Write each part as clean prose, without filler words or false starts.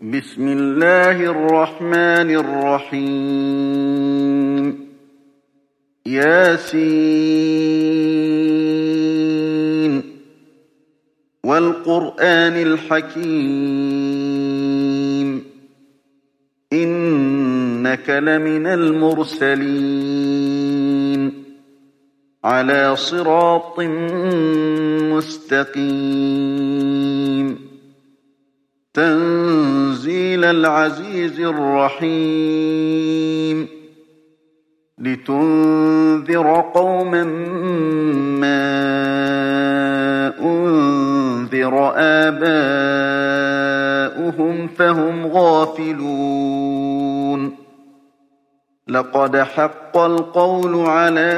بسم الله الرحمن الرحيم ياسين والقرآن الحكيم إنك لمن المرسلين على صراط مستقيم تنزيل العزيز الرحيم لتنذر قوما ما أنذر آباؤهم فهم غافلون لقد حق القول على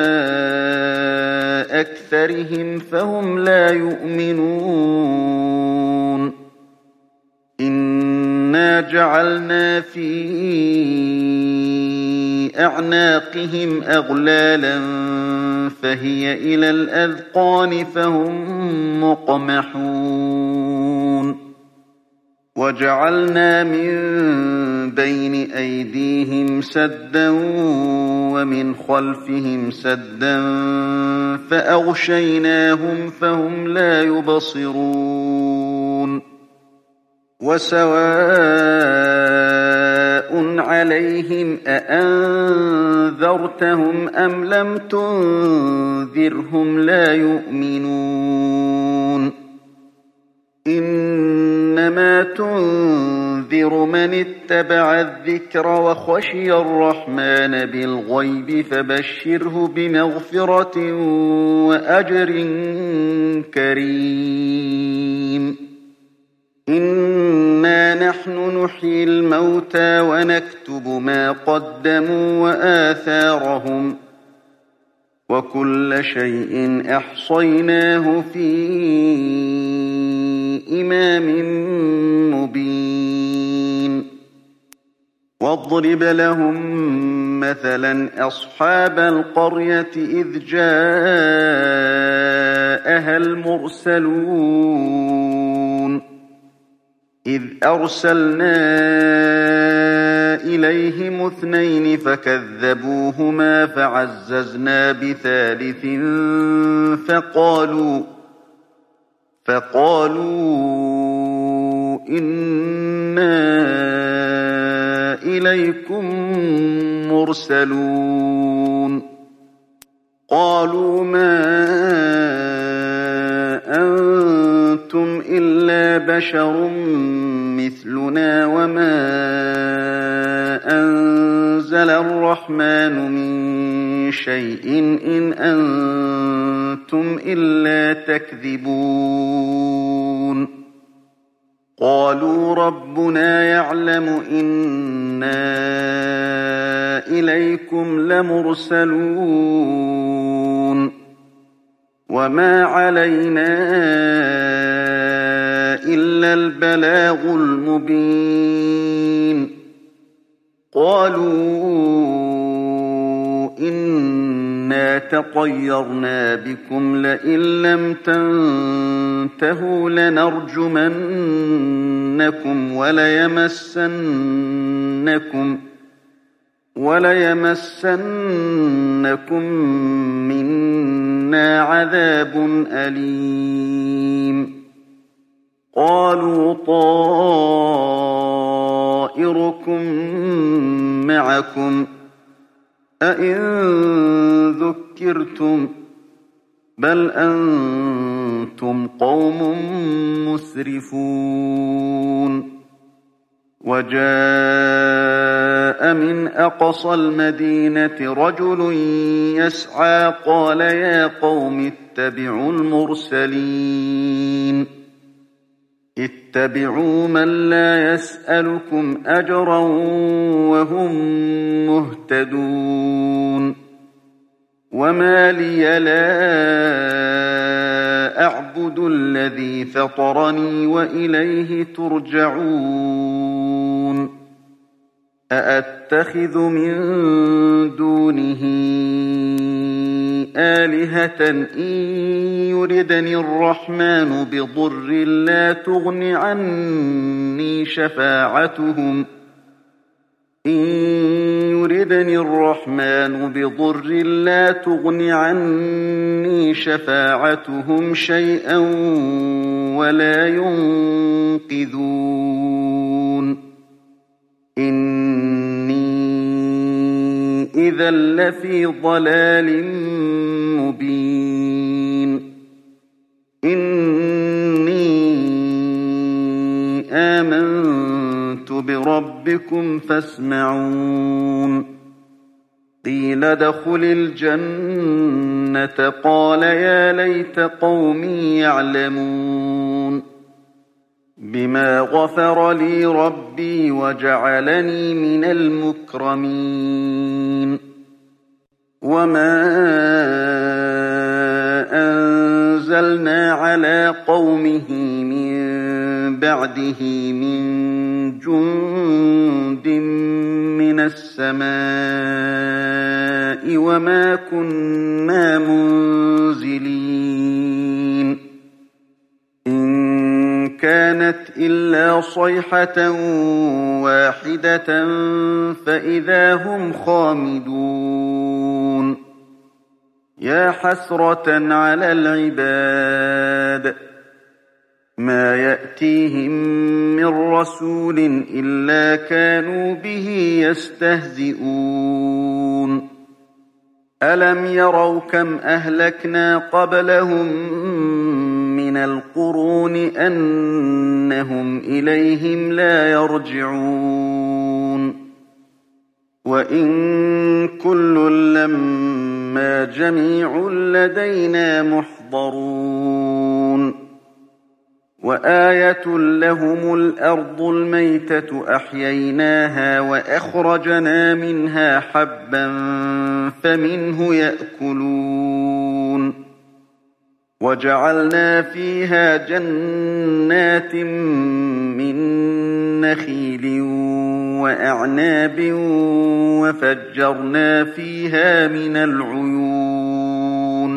أكثرهم فهم لا يؤمنون إنا جعلنا في أعناقهم أغلالا فهي إلى الأذقان فهم مقمحون وجعلنا من بين أيديهم سدا ومن خلفهم سدا فأغشيناهم فهم لا يبصرون وسواء عليهم أأنذرتهم أم لم تنذرهم لا يؤمنون إنما تنذر من اتبع الذكر وخشي الرحمن بالغيب فبشره بمغفرة وأجر كريم إنا نحن نحيي الموتى ونكتب ما قدموا وآثارهم وكل شيء أحصيناه في إمام مبين واضرب لهم مثلا أصحاب القرية إذ جاءها المرسلون إذ أرسلنا إليهم اثنين فكذبوهما فعززنا بثالث فقالوا إنا إليكم مرسلون قالوا ما أنتم إلا بشر مثلنا وما أنزل الرحمن من شيء إن أنتم إلا تكذبون قالوا ربنا يعلم إنا إليكم لمرسلون وما علينا إلا البلاغ المبين قالوا إنا تطيرنا بكم لئن لم تنتهوا لنرجمنكم وليمسنكم منا عذاب أليم قالوا طائركم معكم أئن ذكرتم بل أنتم قوم مسرفون وجاء من أقصى المدينة رجل يسعى قال يا قوم اتبعوا المرسلين اتبعوا من لا يسألكم أجرا وهم مهتدون وما لي لا أعبد الذي فطرني وإليه ترجعون أأتخذ من دونه آلهة إن يردني الرحمن بضر لا تغن عني شفاعتهم شيئا ولا ينقذون إني إذا لفي ضلال مبين إني آمنت بربكم فاسمعون قيل ادخل الجنة قال يا ليت قومي يعلمون بما غفر لي ربي وجعلني من المكرمين وما أنزلنا على قومه من بعده من جند من السماء وما كنا منزلين إن كانت إلا صيحة واحدة فإذا هم خامدون يا حسرة على العباد ما يأتيهم من رسول إلا كانوا به يستهزئون ألم يروا كم أهلكنا قبلهم من القرون أنهم إليهم لا يرجعون وإن كل لما جميع لدينا محضرون وآية لهم الأرض الميتة أحييناها وأخرجنا منها حبا فمنه يأكلون وجعلنا فيها جنات من نخيل وأعناب وفجرنا فيها من العيون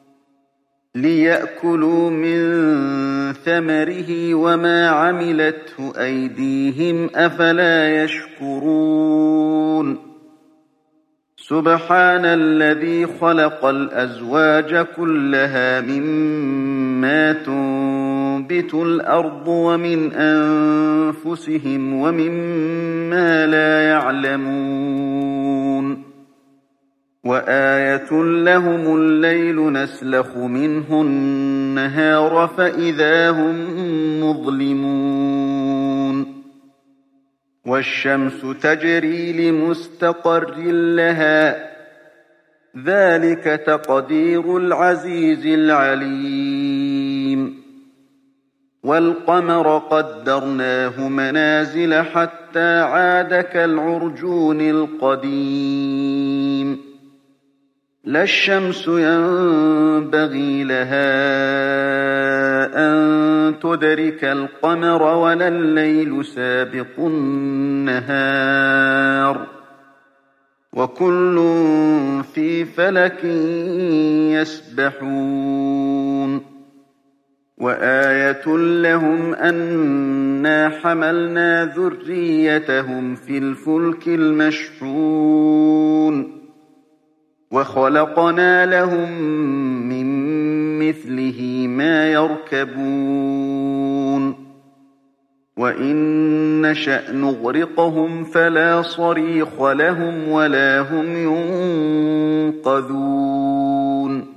ليأكلوا من ثمره وما عملته أيديهم أفلا يشكرون سبحان الذي خلق الأزواج كلها مما تنبت الأرض ومن أنفسهم ومما لا يعلمون وآية لهم الليل نسلخ منه النهار فإذا هم مظلمون والشمس تجري لمستقر لها ذلك تقدير العزيز العليم والقمر قدرناه منازل حتى عاد كالعرجون القديم لا الشمس ينبغي لها أن تدرك القمر ولا الليل سابق النهار وكل في فلك يسبحون وآية لهم أنا حملنا ذريتهم في الفلك المشحون وخلقنا لهم من مثله ما يركبون وإن نشأ نغرقهم فلا صريخ لهم ولا هم ينقذون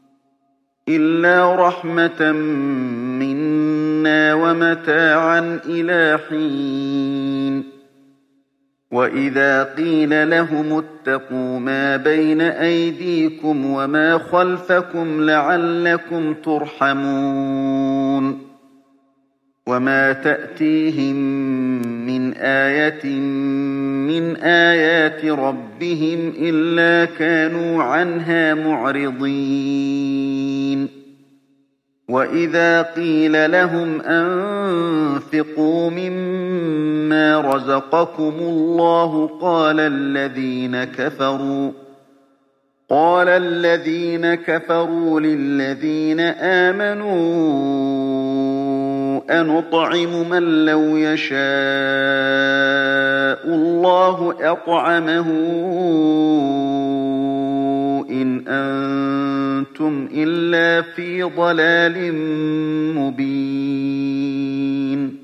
إلا رحمة منا ومتاعا إلى حين وإذا قيل لهم اتقوا ما بين أيديكم وما خلفكم لعلكم ترحمون وما تأتيهم من آية من آيات ربهم إلا كانوا عنها معرضين وإذا قيل لهم أنفقوا مما رزقكم الله قال الذين كفروا للذين آمنوا أنطعم من لو يشاء الله أطعمه إن أنتم إلا في ضلال مبين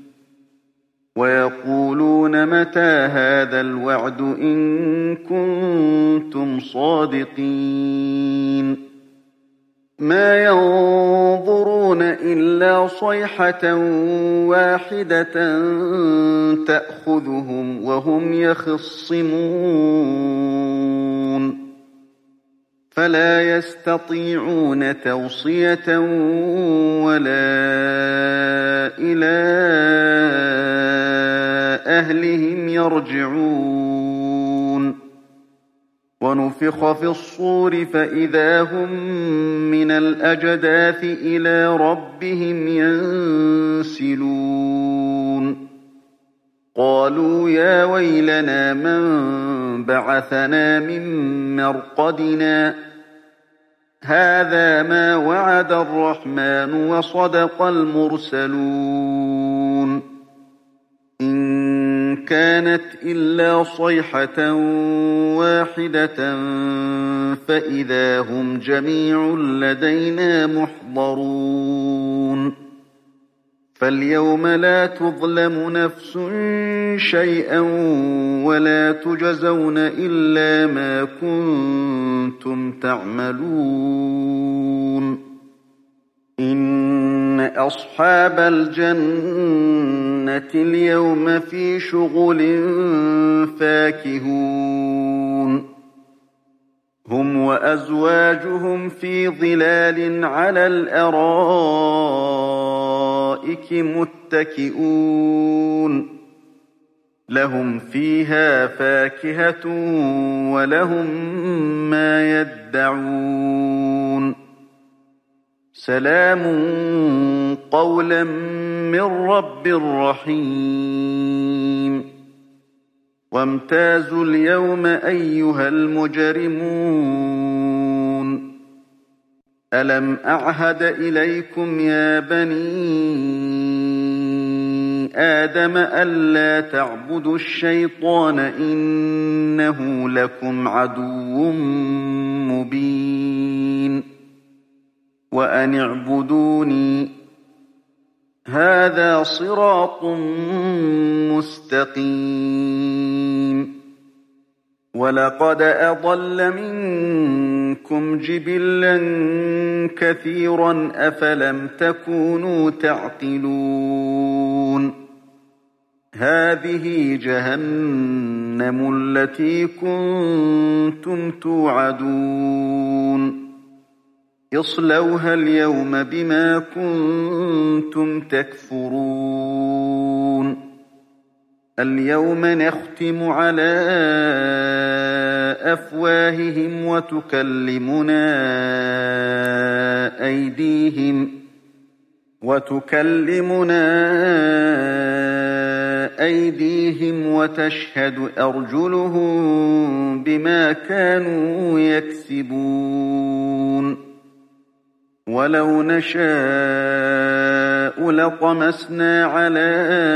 ويقولون متى هذا الوعد إن كنتم صادقين ما ينظرون إلا صيحة واحدة تأخذهم وهم يخصمون فلا يستطيعون توصية ولا إلى أهلهم يرجعون ونفخ في الصور فإذا هم من الأجداث إلى ربهم ينسلون قالوا يا ويلنا من بعثنا من مرقدنا هذا ما وعد الرحمن وصدق المرسلون إن كانت إلا صيحة واحدة فإذا هم جميع لدينا محضرون فاليوم لا تظلم نفس شيئا ولا تجزون إلا ما كنتم تعملون إن أصحاب الجنة اليوم في شغل فاكهون هم وأزواجهم في ظلال على الأرائك متكئون لهم فيها فاكهة ولهم ما يدعون سلام قولا من رب رحيم وامتازوا اليوم أيها المجرمون ألم أعهد إليكم يا بني آدم ألا تعبدوا الشيطان إنه لكم عدو مبين وأن اعبدوني هذا صراط مستقيم ولقد أضل منكم جبلا كثيرا أفلم تكونوا تعقلون هذه جهنم التي كنتم توعدون اصلوها اليوم بما كنتم تكفرون اليوم نختم على أفواههم وتكلمنا أيديهم وتشهد أرجلهم بما كانوا يكسبون ولو نشاء لطمسنا على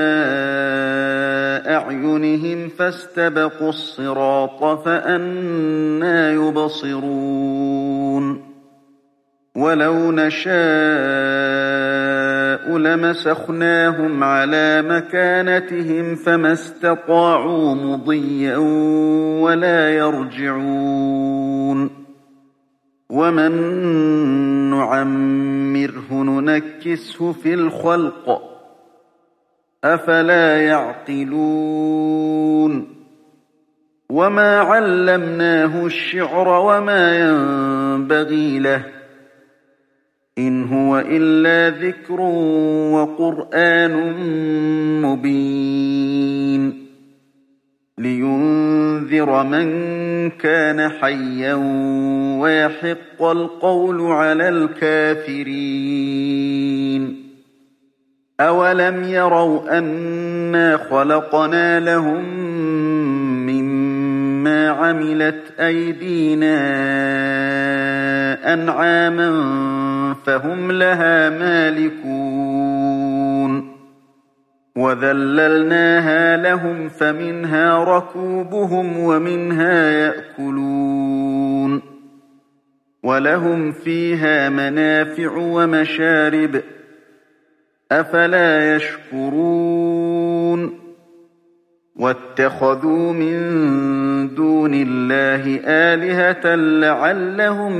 أعينهم فاستبقوا الصراط فأنى يبصرون ولو نشاء لمسخناهم على مكانتهم فما استطاعوا مضيا ولا يرجعون ومن نعمره ننكسه في الخلق أفلا يعقلون وما علمناه الشعر وما ينبغي له إن هو إلا ذكر وقرآن مبين لينذر من كان حيا ويحق القول على الكافرين أولم يروا أنا خلقنا لهم مما عملت أيدينا أنعاما فهم لها مالكون وذللناها لهم فمنها ركوبهم ومنها يأكلون ولهم فيها منافع ومشارب أفلا يشكرون واتخذوا من دون الله آلهة لعلهم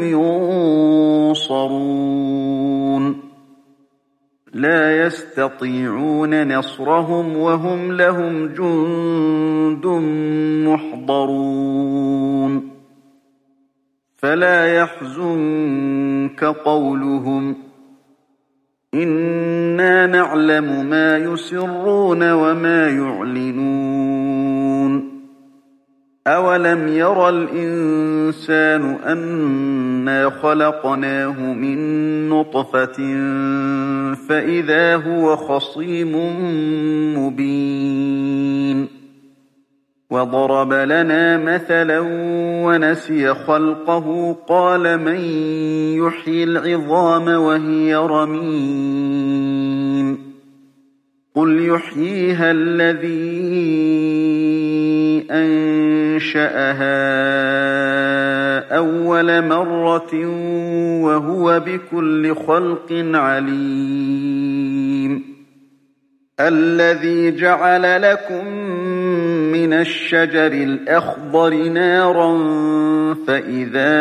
ينصرون لا يستطيعون نصرهم وهم لهم جند محضرون فلا يحزنك قولهم إنا نعلم ما يسرون وما يعلنون أولم ير الإنسان أنا خلقناه من نطفة فإذا هو خصيم مبين وضرب لنا مثلا ونسي خلقه قال من يحيي العظام وهي رميم قل يحييها الذي أنشأها أول مرة وهو بكل خلق عليم الذي جعل لكم من الشجر الأخضر نارا فإذا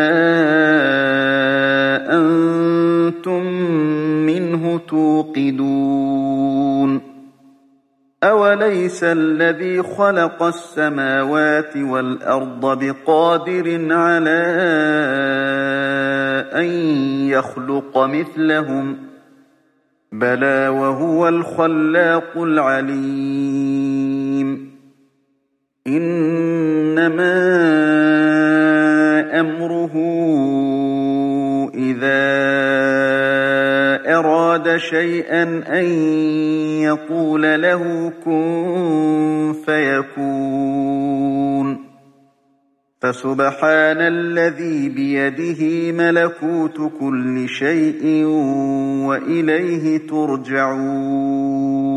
أنتم منه توقدون أوليس الذي خلق السماوات والأرض بقادر على أن يخلق مثلهم بلى وهو الخلاق العليم إنما أمره إذا أراد شيئا أن يقول له كن فيكون فسبحان الذي بيده ملكوت كل شيء وإليه ترجعون